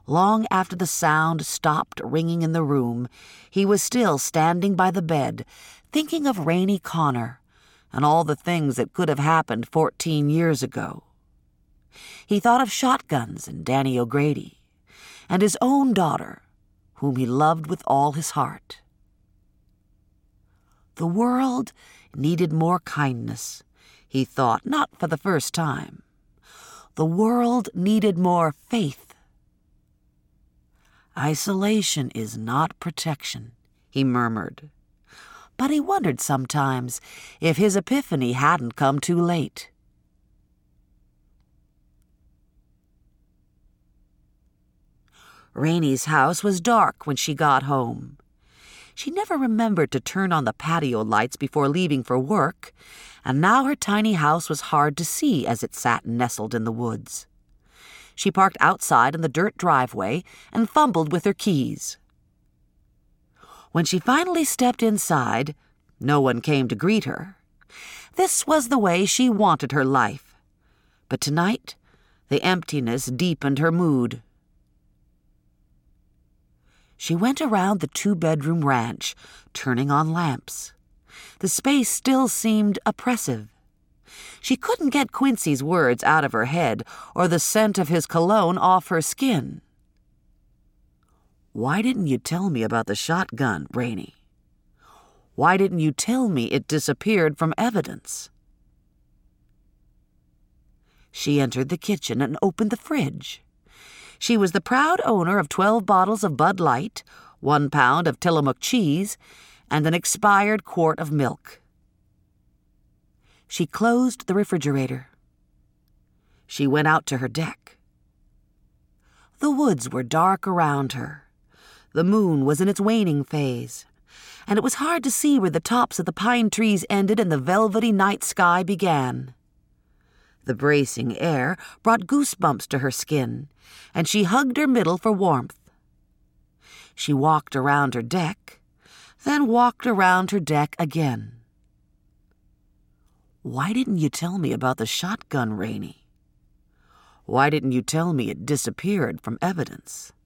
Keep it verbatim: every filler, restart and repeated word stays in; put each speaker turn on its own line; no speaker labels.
Long after the sound stopped ringing in the room, he was still standing by the bed, thinking of Rainey Connor and all the things that could have happened fourteen years ago. He thought of shotguns and Danny O'Grady, and his own daughter, whom he loved with all his heart. The world needed more kindness, he thought, not for the first time. The world needed more faith. Isolation is not protection, he murmured. But he wondered sometimes if his epiphany hadn't come too late. Rainey's house was dark when she got home. She never remembered to turn on the patio lights before leaving for work, and now her tiny house was hard to see as it sat nestled in the woods. She parked outside in the dirt driveway and fumbled with her keys. When she finally stepped inside, no one came to greet her. This was the way she wanted her life. But tonight, the emptiness deepened her mood. She went around the two-bedroom ranch, turning on lamps. The space still seemed oppressive. She couldn't get Quincy's words out of her head or the scent of his cologne off her skin. "Why didn't you tell me about the shotgun, Rainey? Why didn't you tell me it disappeared from evidence?" She entered the kitchen and opened the fridge. She was the proud owner of twelve bottles of Bud Light, one pound of Tillamook cheese, and an expired quart of milk. She closed the refrigerator. She went out to her deck. The woods were dark around her. The moon was in its waning phase, and it was hard to see where the tops of the pine trees ended and the velvety night sky began. The bracing air brought goosebumps to her skin, and she hugged her middle for warmth. She walked around her deck, then walked around her deck again. "Why didn't you tell me about the shotgun, Rainey? Why didn't you tell me it disappeared from evidence?"